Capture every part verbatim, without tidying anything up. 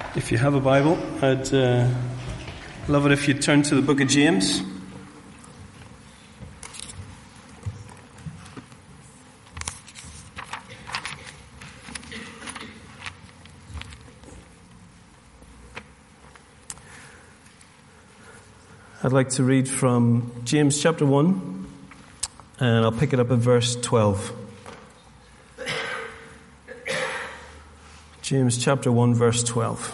If you have a Bible, I'd uh, love it if you'd turn to the book of James. I'd like to read from James chapter one, and I'll pick it up at verse twelve. James chapter one, verse twelve.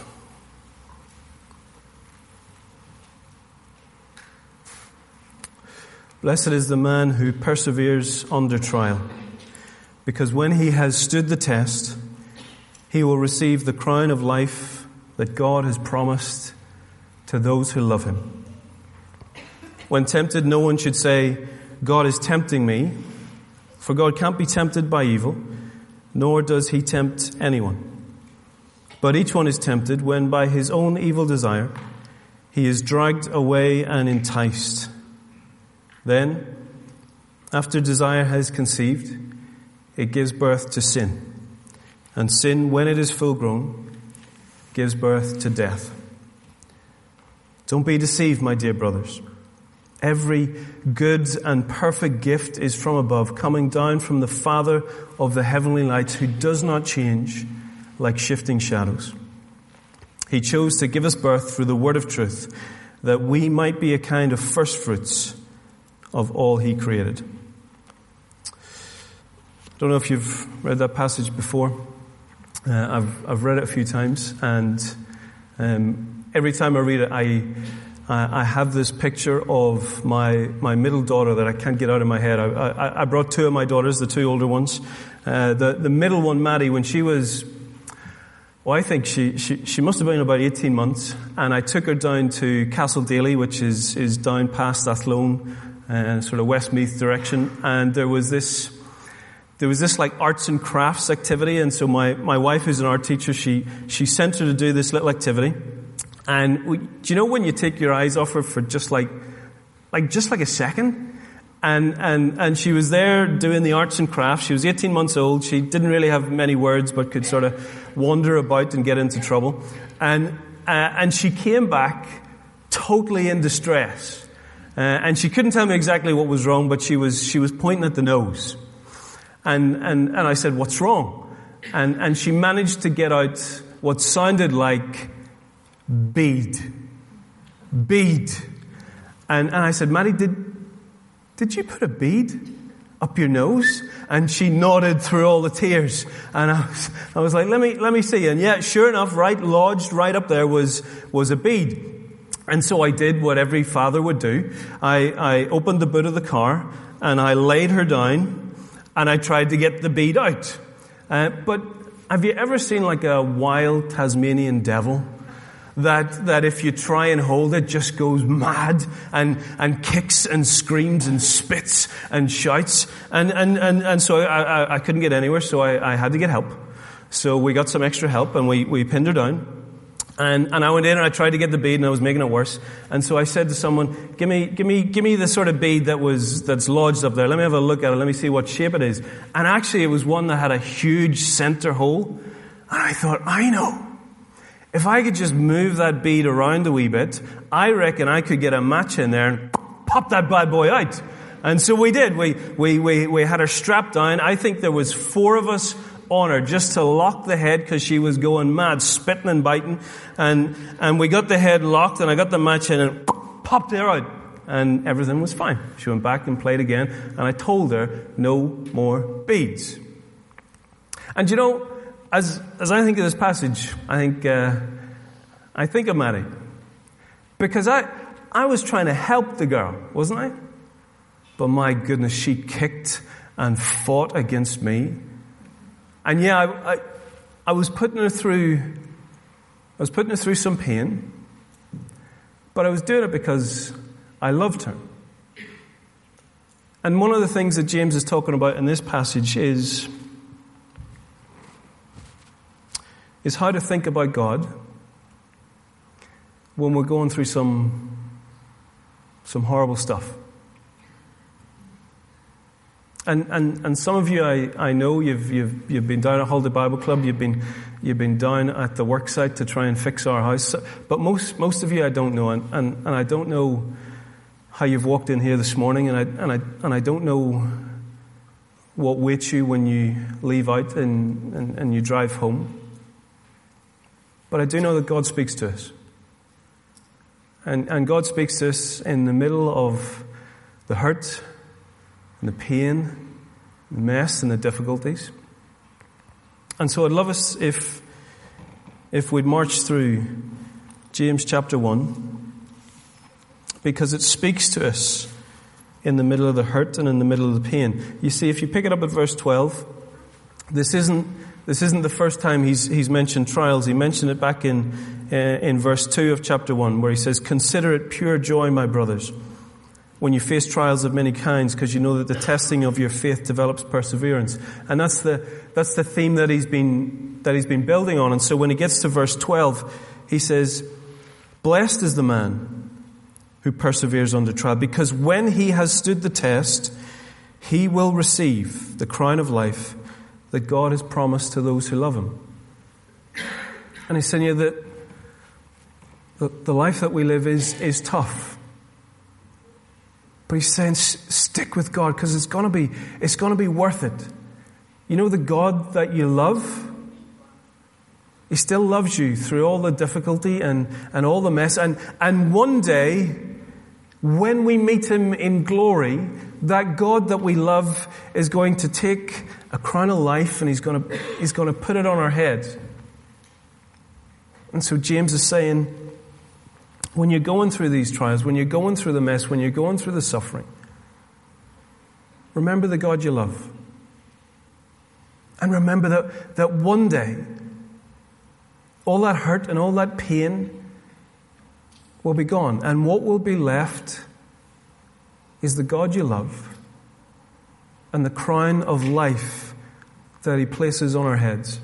Blessed is the man who perseveres under trial, because when he has stood the test, he will receive the crown of life that God has promised to those who love him. When tempted, no one should say, God is tempting me, for God can't be tempted by evil, nor does he tempt anyone. But each one is tempted when by his own evil desire he is dragged away and enticed. Then, after desire has conceived, it gives birth to sin. And sin, when it is full grown, gives birth to death. Don't be deceived, my dear brothers. Every good and perfect gift is from above, coming down from the Father of the heavenly lights, who does not change like shifting shadows. He chose to give us birth through the word of truth, that we might be a kind of first fruits of all he created. Don't know if you've read that passage before. Uh, I've I've read it a few times, and um, every time I read it, I I have this picture of my my middle daughter that I can't get out of my head. I I, I brought two of my daughters, the two older ones. Uh, the the middle one, Maddie, when she was, well, I think she, she, she must have been about eighteen months, and I took her down to Castle Daly, which is, is down past Athlone, uh, sort of Westmeath direction, and there was this, there was this like arts and crafts activity, and so my, my wife, who's an art teacher, she, she sent her to do this little activity, and we, do you know when you take your eyes off her for just like, like just like a second? And, and, and she was there doing the arts and crafts. She was eighteen months old. She didn't really have many words, but could sort of wander about and get into trouble. And, uh, and she came back totally in distress. Uh, and she couldn't tell me exactly what was wrong, but she was, she was pointing at the nose. And, and, and I said, what's wrong? And, and she managed to get out what sounded like bead. Bead. And, and I said, Maddie, did, Did you put a bead up your nose? And she nodded through all the tears. And I was, I was like, let me, let me see. And yeah, sure enough, right, lodged right up there was, was a bead. And so I did what every father would do. I, I opened the boot of the car and I laid her down and I tried to get the bead out. Uh, but have you ever seen like a wild Tasmanian devil? That, that if you try and hold it, just goes mad and, and kicks and screams and spits and shouts. And, and, and, and so I, I, I couldn't get anywhere, so I, I had to get help. So we got some extra help and we, we pinned her down. And, and I went in and I tried to get the bead and I was making it worse. And so I said to someone, give me, give me, give me the sort of bead that was, that's lodged up there. Let me have a look at it. Let me see what shape it is. And actually it was one that had a huge center hole. And I thought, I know. If I could just move that bead around a wee bit, I reckon I could get a match in there and pop that bad boy out. And so we did. We, we, we, we had her strapped down. I think there was four of us on her just to lock the head because she was going mad, spitting and biting. And, and we got the head locked and I got the match in and popped her out. And everything was fine. She went back and played again. And I told her no more beads. And you know, As as I think of this passage, I think uh, I think of Maddie, because I I was trying to help the girl, wasn't I? But my goodness, she kicked and fought against me, and yeah, I I, I was putting her through I was putting her through some pain, but I was doing it because I loved her. And one of the things that James is talking about in this passage is. is how to think about God when we're going through some some horrible stuff. And, and, and some of you, I, I know, you've, you've, you've been down at Holiday Bible Club, you've been, you've been down at the work site to try and fix our house. But most, most of you I don't know, and, and, and I don't know how you've walked in here this morning, and I, and I, and I don't know what waits you when you leave out and, and, and you drive home. But I do know that God speaks to us. And, and God speaks to us in the middle of the hurt and the pain, the mess and the difficulties. And so I'd love us if, if we'd march through James chapter one, because it speaks to us in the middle of the hurt and in the middle of the pain. You see, if you pick it up at verse twelve, this isn't This isn't the first time he's he's mentioned trials. He mentioned it back in uh, in verse two of chapter one, where he says, "Consider it pure joy, my brothers, when you face trials of many kinds, because you know that the testing of your faith develops perseverance." And that's the that's the theme that he's been that he's been building on. And so when he gets to verse twelve, he says, "Blessed is the man who perseveres under trial, because when he has stood the test, he will receive the crown of life that God has promised to those who love him." And he's saying here that the, the life that we live is, is tough. But he's saying, stick with God, because it's going to be, it's going to be worth it. You know, the God that you love, he still loves you through all the difficulty and, and all the mess. And, and one day, when we meet him in glory, that God that we love is going to take a crown of life and he's going to, he's going to put it on our head. And so James is saying, when you're going through these trials, when you're going through the mess, when you're going through the suffering, remember the God you love. And remember that, that one day, all that hurt and all that pain will be gone. And what will be left is the God you love and the crown of life that he places on our heads.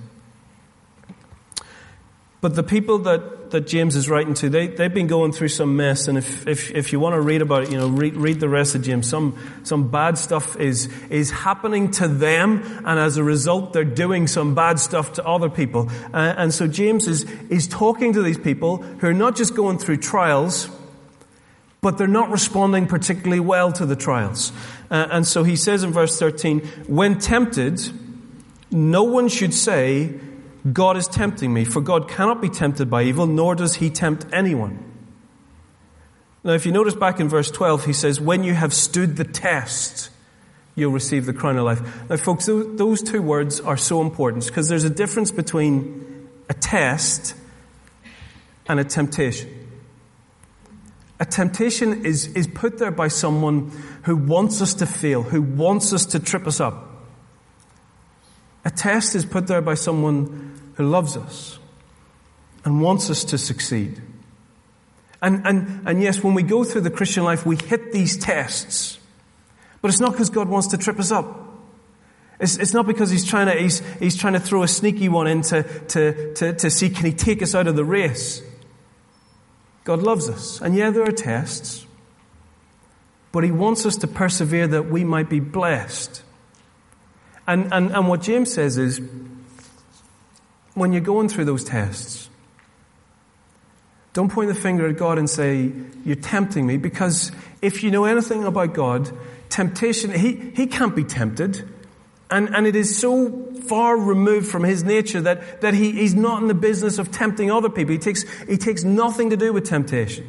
But the people that, that James is writing to, they, they've been going through some mess. And if, if, if you want to read about it, you know, read, read the rest of James. Some, some bad stuff is, is happening to them. And as a result, they're doing some bad stuff to other people. Uh, and so James is, is talking to these people who are not just going through trials, but they're not responding particularly well to the trials. Uh, and so he says in verse thirteen, "When tempted, no one should say, 'God is tempting me,' for God cannot be tempted by evil, nor does he tempt anyone." Now, if you notice back in verse twelve, he says, "When you have stood the test, you'll receive the crown of life." Now, folks, those two words are so important, because there's a difference between a test and a temptation. A temptation is, is put there by someone who wants us to fail, who wants us to trip us up. A test is put there by someone who loves us and wants us to succeed. And, and, and yes, when we go through the Christian life, we hit these tests. But it's not because God wants to trip us up. It's, it's not because he's trying to, he's, he's trying to throw a sneaky one in to, to, to, to see, can he take us out of the race? God loves us. And yeah, there are tests. But he wants us to persevere that we might be blessed. And, and, and what James says is, when you're going through those tests, don't point the finger at God and say, "You're tempting me," because if you know anything about God, temptation, he, he can't be tempted. And, and it is so far removed from his nature that, that he, he's not in the business of tempting other people. He takes, he takes nothing to do with temptation.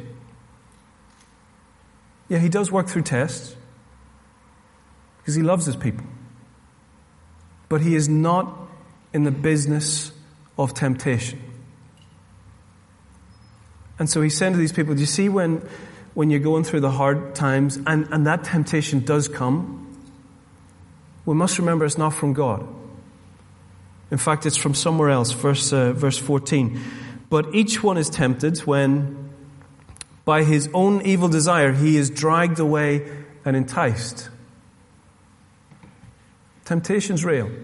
Yeah, he does work through tests because he loves his people. But he is not in the business of temptation. And so he's saying to these people, do you see when, when you're going through the hard times and, and that temptation does come, we must remember it's not from God. In fact, it's from somewhere else. Verse, uh, verse fourteen. "But each one is tempted when, by his own evil desire, he is dragged away and enticed." Temptation's real.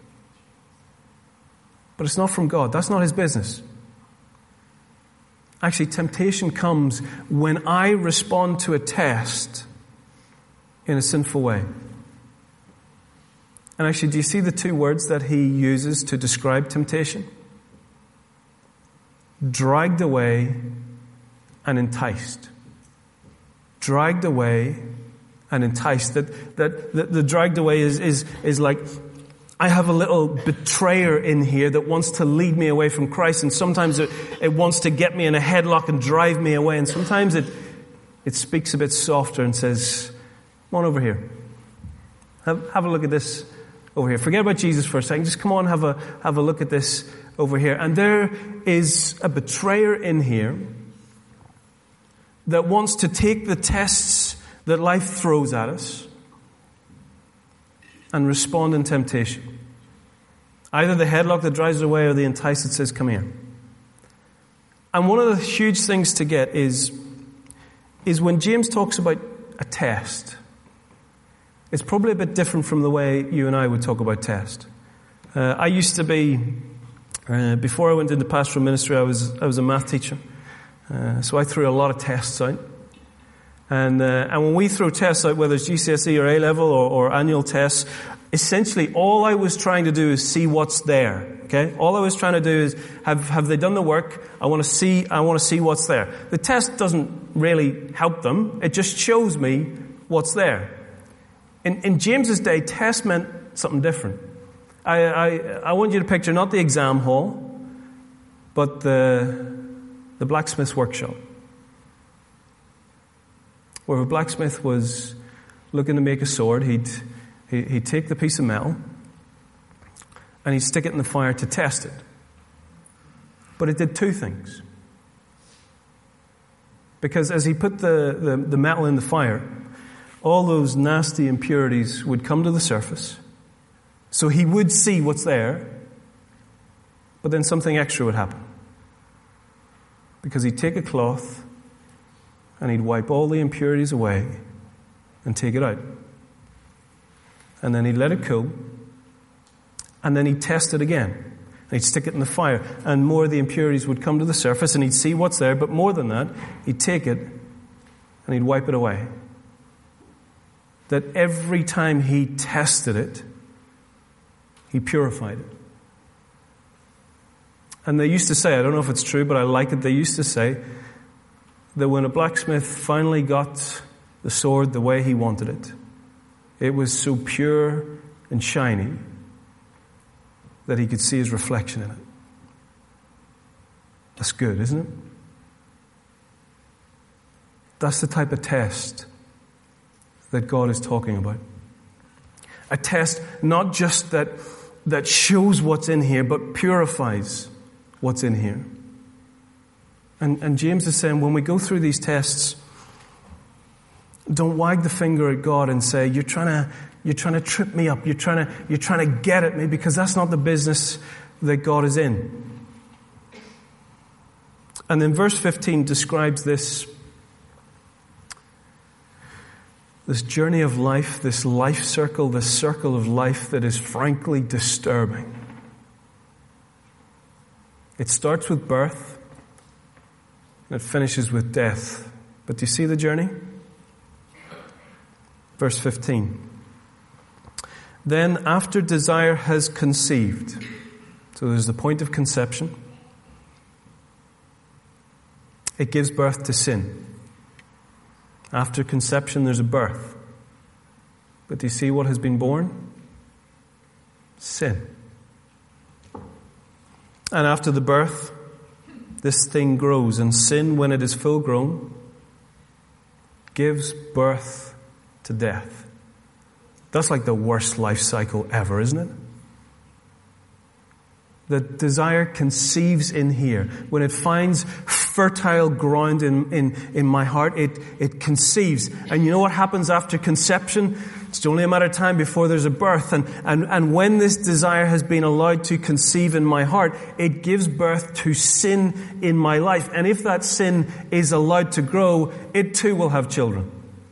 But it's not from God. That's not his business. Actually, temptation comes when I respond to a test in a sinful way. And actually, do you see the two words that he uses to describe temptation? Dragged away and enticed. Dragged away and enticed. That, that, that the dragged away is, is, is like, I have a little betrayer in here that wants to lead me away from Christ, and sometimes it, it wants to get me in a headlock and drive me away, and sometimes it, it speaks a bit softer and says, come on over here. Have, have a look at this over here. Forget about Jesus for a second. Just come on, have a, have a look at this over here. And there is a betrayer in here that wants to take the tests that life throws at us and respond in temptation. Either the headlock that drives away or the entice that says, come here. And one of the huge things to get is, is when James talks about a test, it's probably a bit different from the way you and I would talk about test. Uh, I used to be, uh, before I went into pastoral ministry, I was I was a math teacher. Uh, so I threw a lot of tests out. And uh, and when we throw tests out, whether it's G C S E or A-level or, or annual tests, essentially all I was trying to do is see what's there. Okay? All I was trying to do is, have have they done the work? I want to see, I want to see what's there. The test doesn't really help them. It just shows me what's there. In, in James's day, test meant something different. I, I, I want you to picture not the exam hall, but the, the blacksmith's workshop. Where a blacksmith was looking to make a sword, he'd, he'd take the piece of metal and he'd stick it in the fire to test it. But it did two things. Because as he put the, the, the metal in the fire, all those nasty impurities would come to the surface. So he would see what's there, but then something extra would happen. Because he'd take a cloth and he'd wipe all the impurities away and take it out. And then he'd let it cool, and then he'd test it again. And he'd stick it in the fire, and more of the impurities would come to the surface, and he'd see what's there, but more than that, he'd take it and he'd wipe it away. That every time he tested it, he purified it. And they used to say, I don't know if it's true, but I like it, they used to say that when a blacksmith finally got the sword the way he wanted it, it was so pure and shiny that he could see his reflection in it. That's good, isn't it? That's the type of test that God is talking about. A test not just that, that shows what's in here, but purifies what's in here. And, and James is saying, when we go through these tests, don't wag the finger at God and say, you're trying to, you're trying to trip me up. You're trying to, you're trying to get at me, because that's not the business that God is in. And then verse fifteen describes this, this journey of life, this life circle, this circle of life that is frankly disturbing. It starts with birth, and it finishes with death. But do you see the journey? Verse fifteen. Then after desire has conceived, so there's the point of conception, it gives birth to sin. After conception there's a birth. But do you see what has been born? Sin. And after the birth, this thing grows, and sin, when it is full grown, gives birth to death. That's like the worst life cycle ever, isn't it? The desire conceives in here. When it finds fertile ground in, in, in my heart, it, it conceives. And you know what happens after conception? It's only a matter of time before there's a birth. And, and, and when this desire has been allowed to conceive in my heart, it gives birth to sin in my life. And if that sin is allowed to grow, it too will have children.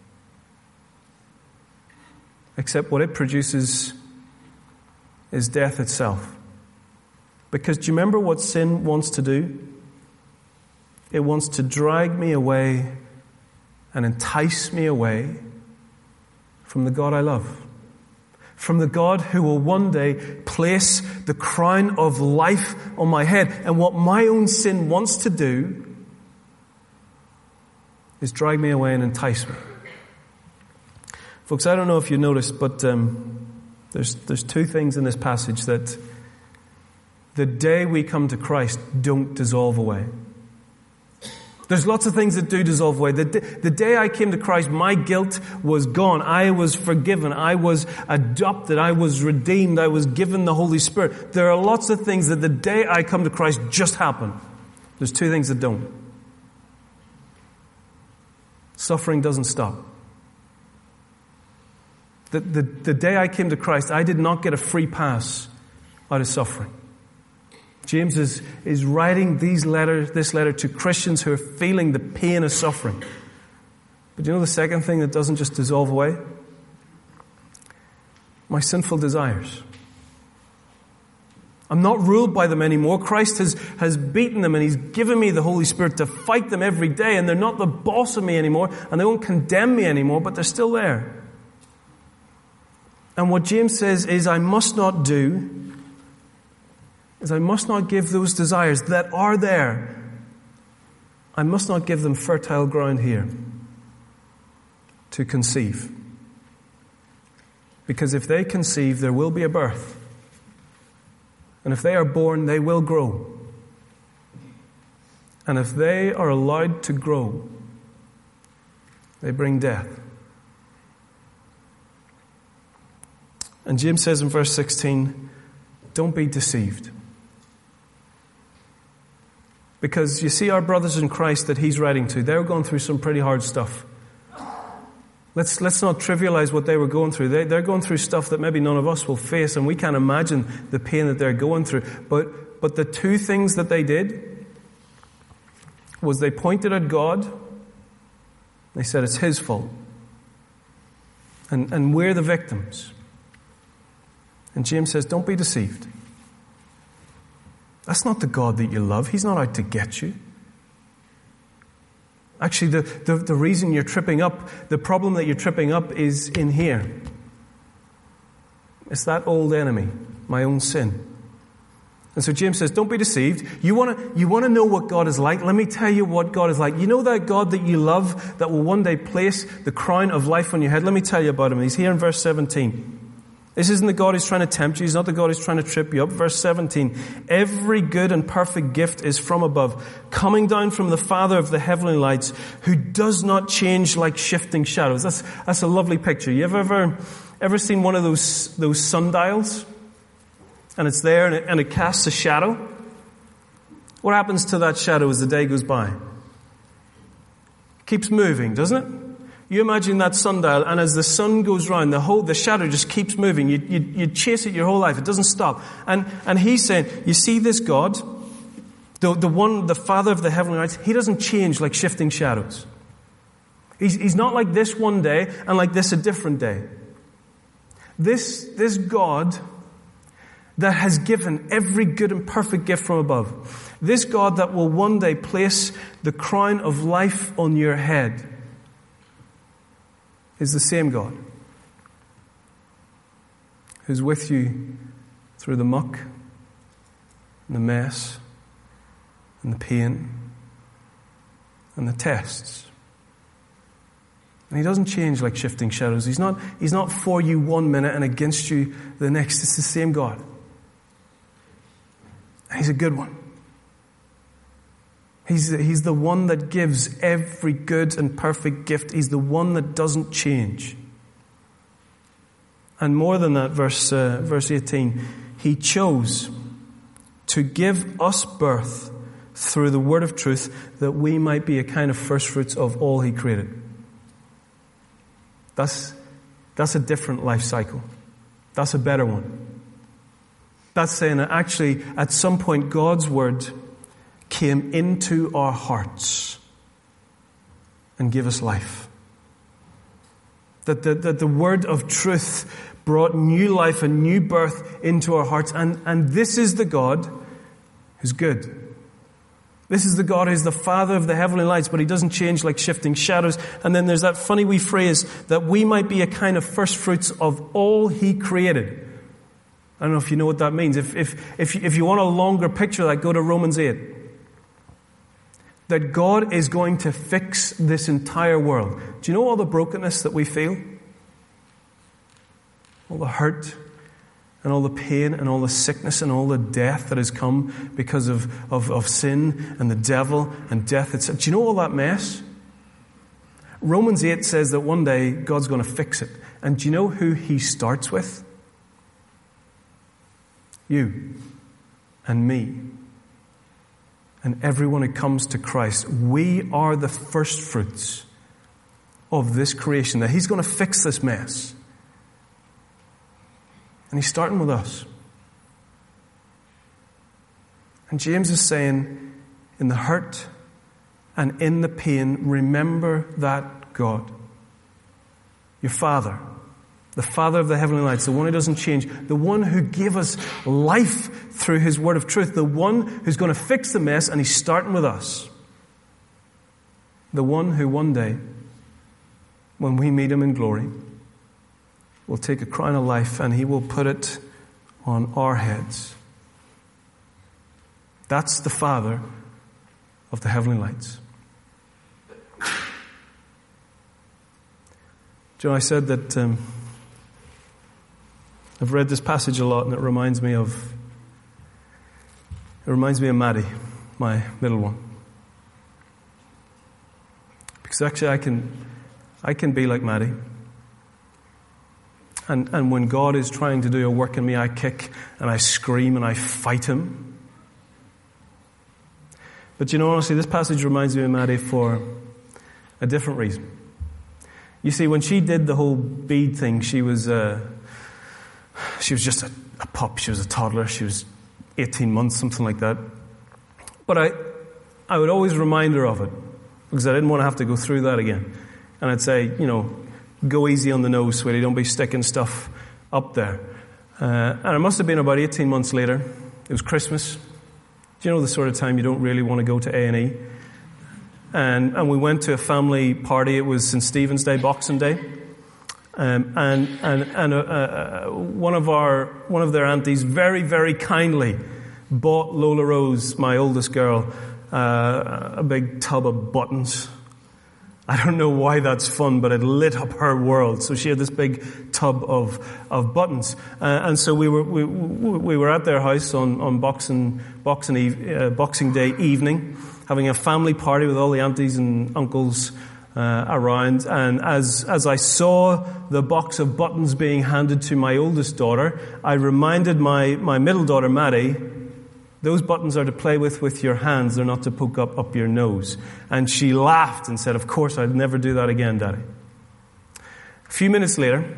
Except what it produces is death itself. Because do you remember what sin wants to do? It wants to drag me away and entice me away from the God I love. from the God who will one day place the crown of life on my head. And what my own sin wants to do is drag me away and entice me. Folks, I don't know if you noticed, but um, there's there's two things in this passage that the day we come to Christ don't dissolve away. There's lots of things that do dissolve away. The, the day I came to Christ, my guilt was gone. I was forgiven. I was adopted. I was redeemed. I was given the Holy Spirit. There are lots of things that the day I come to Christ just happen. There's two things that don't. Suffering doesn't stop. The, the, the day I came to Christ, I did not get a free pass out of suffering. James is, is writing these letters, this letter to Christians who are feeling the pain of suffering. But you know the second thing that doesn't just dissolve away? My sinful desires. I'm not ruled by them anymore. Christ has, has beaten them and He's given me the Holy Spirit to fight them every day, and they're not the boss of me anymore, and they won't condemn me anymore, but they're still there. And what James says is I must not do is I must not give those desires that are there, I must not give them fertile ground here to conceive. Because if they conceive, there will be a birth. And if they are born, they will grow. And if they are allowed to grow, they bring death. And James says in verse sixteen, don't be deceived. Because you see, our brothers in Christ that he's writing to, they're going through some pretty hard stuff. Let's let's not trivialize what they were going through. They, they're going through stuff that maybe none of us will face, and we can't imagine the pain that they're going through. But but the two things that they did was they pointed at God. They said it's His fault. And, and we're the victims. And James says, don't be deceived. That's not the God that you love. He's not out to get you. Actually, the, the, the reason you're tripping up, the problem that you're tripping up is in here. It's that old enemy, my own sin. And so James says, don't be deceived. You want to you want to know what God is like? Let me tell you what God is like. You know that God that you love that will one day place the crown of life on your head? Let me tell you about Him. He's here in verse seventeen. This isn't the God who's trying to tempt you. He's not the God who's trying to trip you up. Verse seventeen. Every good and perfect gift is from above, coming down from the Father of the heavenly lights, who does not change like shifting shadows. That's, that's a lovely picture. You have ever, ever seen one of those, those sundials? And it's there and it, and it casts a shadow? What happens to that shadow as the day goes by? It keeps moving, doesn't it? You imagine that sundial, and as the sun goes round, the whole, the shadow just keeps moving. You, you, you chase it your whole life. It doesn't stop. And, and he's saying, you see this God, the, the one, the Father of the heavenly lights, He doesn't change like shifting shadows. He's, he's not like this one day and like this a different day. This, this God that has given every good and perfect gift from above, this God that will one day place the crown of life on your head, is the same God who's with you through the muck and the mess and the pain and the tests. And He doesn't change like shifting shadows. He's not, he's not for you one minute and against you the next. It's the same God. And He's a good one. He's, he's the one that gives every good and perfect gift. He's the one that doesn't change. And more than that, verse, uh, verse eighteen, He chose to give us birth through the word of truth, that we might be a kind of first fruits of all He created. That's, that's a different life cycle. That's a better one. That's saying that actually at some point God's word came into our hearts and gave us life. That the, that the word of truth brought new life and new birth into our hearts. And, and this is the God who's good. This is the God who's the Father of the heavenly lights, but he doesn't change like shifting shadows. And then there's that funny wee phrase that we might be a kind of first fruits of all he created. I don't know if you know what that means. If, if, if, if you want a longer picture of that, go to Romans eight. That God is going to fix this entire world. Do you know all the brokenness that we feel? All the hurt and all the pain and all the sickness and all the death that has come because of, of, of sin and the devil and death. It's, do you know all that mess? Romans eight says that one day God's going to fix it. And do you know who he starts with? You and me. And everyone who comes to Christ. We are the first fruits of this creation. That he's going to fix this mess. And he's starting with us. And James is saying, in the hurt and in the pain, remember that God. Your Father. The Father of the heavenly lights. The one who doesn't change. The one who gave us life through his word of truth. The one who's going to fix the mess, and he's starting with us. The one who one day, when we meet him in glory, will take a crown of life and he will put it on our heads. That's the Father of the heavenly lights. Joe, I said that um, I've read this passage a lot, and it reminds me of it reminds me of Maddie, my middle one. Because actually, I can I can be like Maddie. And, and when God is trying to do a work in me, I kick and I scream and I fight him. But you know, honestly, this passage reminds me of Maddie for a different reason. You see, when she did the whole bead thing, she was uh, she was just a, a pup. She was a toddler. She was eighteen months, something like that. But I, I would always remind her of it because I didn't want to have to go through that again. And I'd say, you know, go easy on the nose, sweetie. Don't be sticking stuff up there. Uh, and it must have been about eighteen months later. It was Christmas. Do you know the sort of time you don't really want to go to A and E? And, and we went to a family party. It was Saint Stephen's Day, Boxing Day. Um, and and, and uh, uh, one of our one of their aunties very, very kindly bought Lola Rose, my oldest girl, uh, a big tub of buttons. I don't know why that's fun, but it lit up her world. So she had this big tub of of buttons, uh, and so we were we we were at their house on on Boxing Boxing Eve, uh, Boxing Day evening, having a family party with all the aunties and uncles uh, around. And as as I saw the box of buttons being handed to my oldest daughter, I reminded my my middle daughter Maddie, those buttons are to play with with your hands. They're not to poke up up your nose. And she laughed and said, of course, I'd never do that again, Daddy. A few minutes later,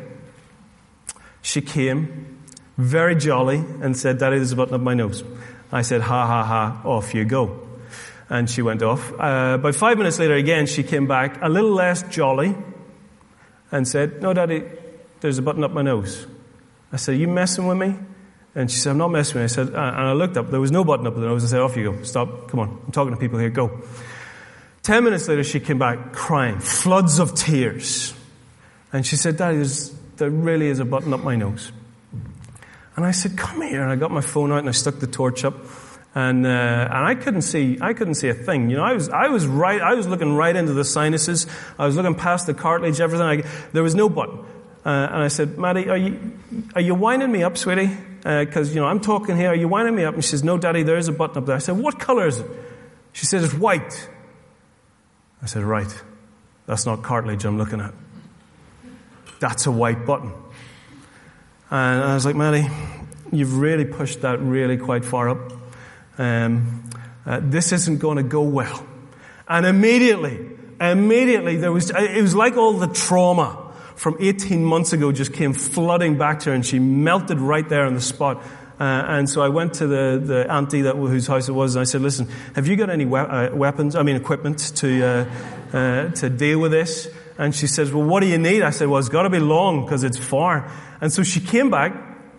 she came, very jolly, and said, Daddy, there's a button up my nose. I said, ha, ha, ha, off you go. And she went off. Uh, about five minutes later, again, she came back, a little less jolly, and said, no, Daddy, there's a button up my nose. I said, are you messing with me? And she said, I'm not messing with you. I said, and I looked up. There was no button up the nose. I said, off you go. Stop. Come on. I'm talking to people here. Go. Ten minutes later, she came back crying, floods of tears. And she said, Daddy, there's, there really is a button up my nose. And I said, come here. And I got my phone out and I stuck the torch up. And, uh, and I couldn't see, I couldn't see a thing. You know, I was, I was right, I was looking right into the sinuses. I was looking past the cartilage, everything. I, there was no button. Uh, and I said, Maddie, are you, are you winding me up, sweetie? Because, uh, you know, I'm talking here. Are you winding me up? And she says, no, Daddy, there is a button up there. I said, what color is it? She said, it's white. I said, right. That's not cartilage I'm looking at. That's a white button. And I was like, Maddie, you've really pushed that really quite far up. Um, uh, this isn't going to go well. And immediately, immediately there was, it was like all the trauma from eighteen months ago just came flooding back to her, and she melted right there on the spot. Uh, and so I went to the, the auntie that whose house it was, and I said, listen, have you got any we- uh, weapons, I mean equipment to uh, uh, to deal with this? And she says, well, what do you need? I said, well, it's got to be long because it's far. And so she came back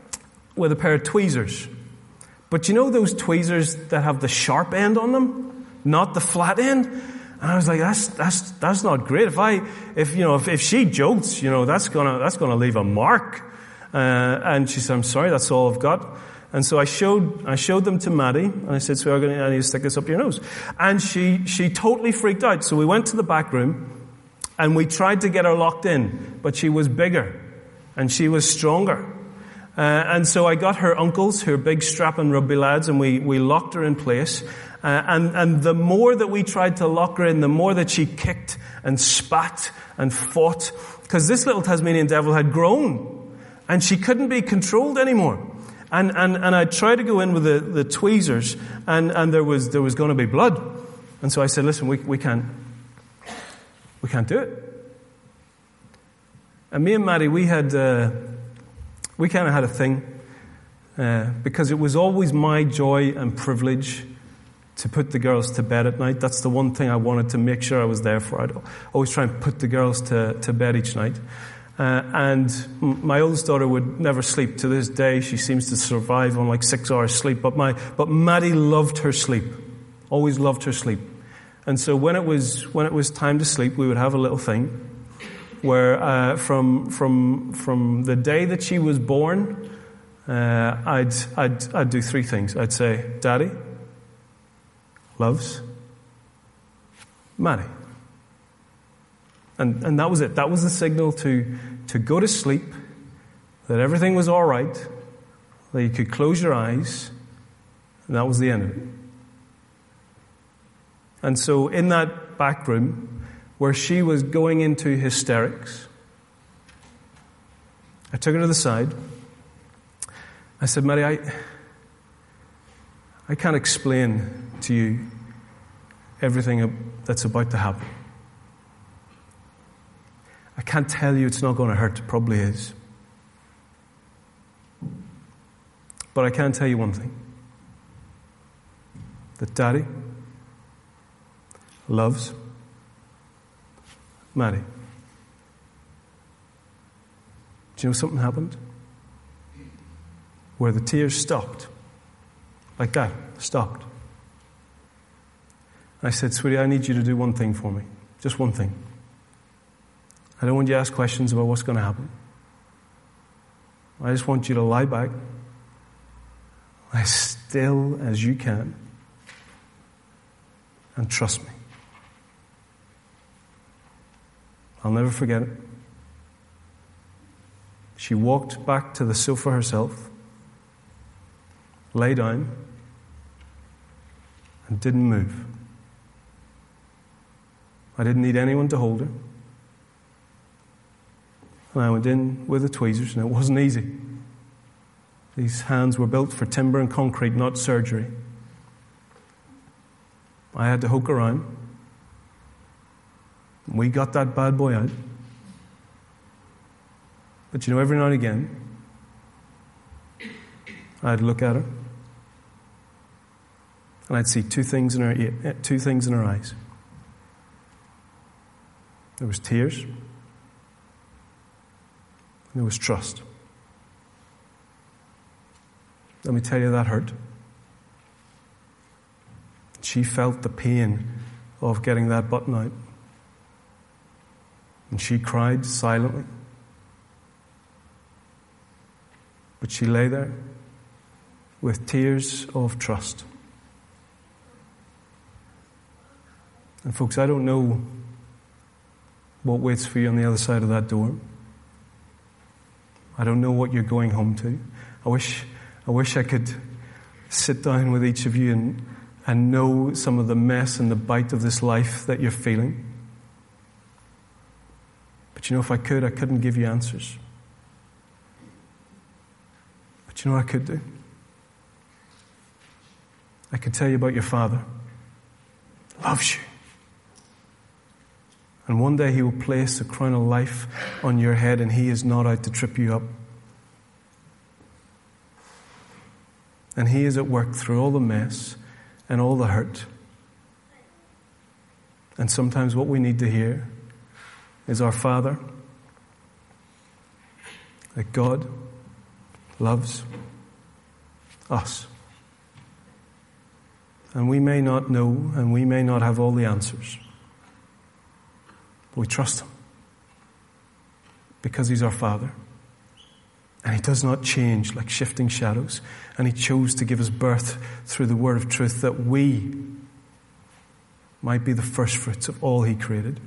with a pair of tweezers. But you know those tweezers that have the sharp end on them? not the flat end. And I was like, that's, that's, that's not great. If I, if, you know, if, if she jolts, you know, that's gonna, that's gonna leave a mark. Uh, and she said, I'm sorry, that's all I've got. And so I showed, I showed them to Maddie, and I said, so I'm gonna, I need to stick this up your nose. And she, she totally freaked out. So we went to the back room, and we tried to get her locked in, but she was bigger, and she was stronger. Uh, and so I got her uncles, her big strapping rugby lads, and we, we locked her in place. Uh, and, and the more that we tried to lock her in, the more that she kicked and spat and fought. Because this little Tasmanian devil had grown, and she couldn't be controlled anymore. And, and, and I tried to go in with the, the tweezers, and, and there was, there was going to be blood. And so I said, listen, we, we can't, we can't do it. And me and Maddie, we had, uh, we kind of had a thing, uh, because it was always my joy and privilege to put the girls to bed at night. That's the one thing I wanted to make sure I was there for. I'd always try and put the girls to, to bed each night. Uh, and my oldest daughter would never sleep. To this day, she seems to survive on like six hours sleep. But my, but Maddie loved her sleep. Always loved her sleep. And so when it was, when it was time to sleep, we would have a little thing where, uh, from, from, from the day that she was born, uh, I'd, I'd, I'd do three things. I'd say, Daddy loves Maddie. And, and that was it. That was the signal to, to go to sleep, that everything was all right, that you could close your eyes, and that was the end of it. And so in that back room, where she was going into hysterics, I took her to the side. I said, Maddie, I, I can't explain to you everything that's about to happen. I can't tell you it's not going to hurt. It probably is. But I can tell you one thing. That Daddy loves Maddie. Do you know something happened? Where the tears stopped. Like that. Stopped. I said, sweetie, I need you to do one thing for me. Just one thing. I don't want you to ask questions about what's going to happen. I just want you to lie back as still as you can and trust me. I'll never forget it. She walked back to the sofa herself, lay down, and didn't move. I didn't need anyone to hold her. And I went in with the tweezers, and it wasn't easy. These hands were built for timber and concrete, not surgery. I had to hook around. We got that bad boy out. But you know, every now and again, I'd look at her, and I'd see two things in her, two things in her eyes. There was tears, and there was trust. Let me tell you, that hurt. She felt the pain of getting that button out. And she cried silently. But she lay there with tears of trust. And folks, I don't know what waits for you on the other side of that door. I don't know what you're going home to. I wish, I wish I could sit down with each of you and, and know some of the mess and the bite of this life that you're feeling. But you know, if I could, I couldn't give you answers. But you know what I could do? I could tell you about your Father. Loves you. And one day He will place a crown of life on your head, and He is not out to trip you up. And He is at work through all the mess and all the hurt. And sometimes what we need to hear is our Father, that God loves us. And we may not know, and we may not have all the answers. But we trust him. Because he's our Father. And he does not change like shifting shadows. And he chose to give us birth through the word of truth that we might be the first fruits of all he created.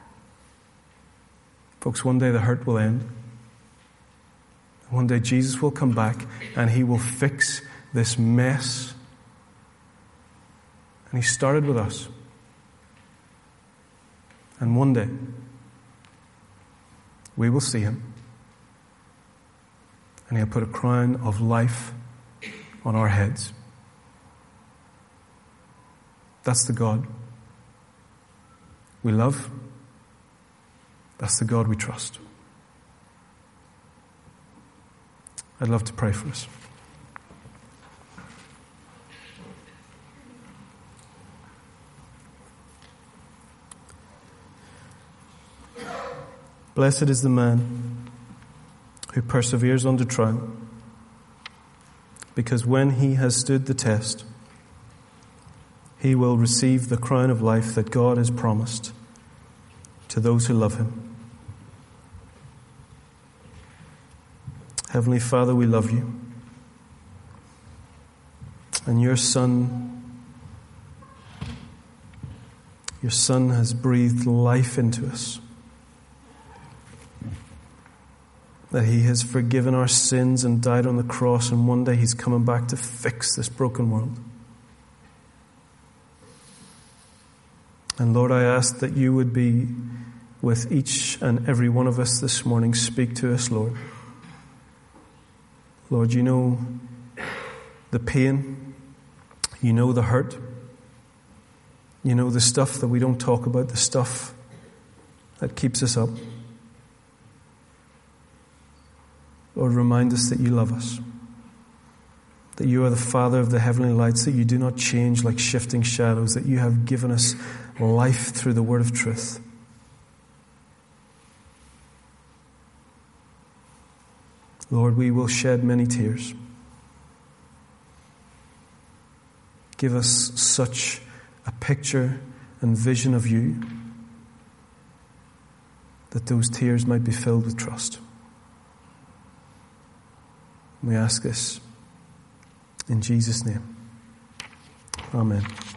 Folks, one day the hurt will end. One day Jesus will come back and he will fix this mess. And he started with us. And one day we will see him. And he'll put a crown of life on our heads. That's the God we love. That's the God we trust. I'd love to pray for us. Blessed is the man who perseveres under trial, because when he has stood the test, he will receive the crown of life that God has promised to those who love him. Heavenly Father, we love you. And your Son, your Son has breathed life into us. That he has forgiven our sins and died on the cross, and one day he's coming back to fix this broken world. And Lord, I ask that you would be with each and every one of us this morning. Speak to us, Lord. Lord, you know the pain. You know the hurt. You know the stuff that we don't talk about, the stuff that keeps us up. Lord, remind us that you love us. That you are the Father of the heavenly lights, that you do not change like shifting shadows, that you have given us life through the word of truth. Lord, we will shed many tears. Give us such a picture and vision of you that those tears might be filled with trust. We ask this in Jesus' name. Amen.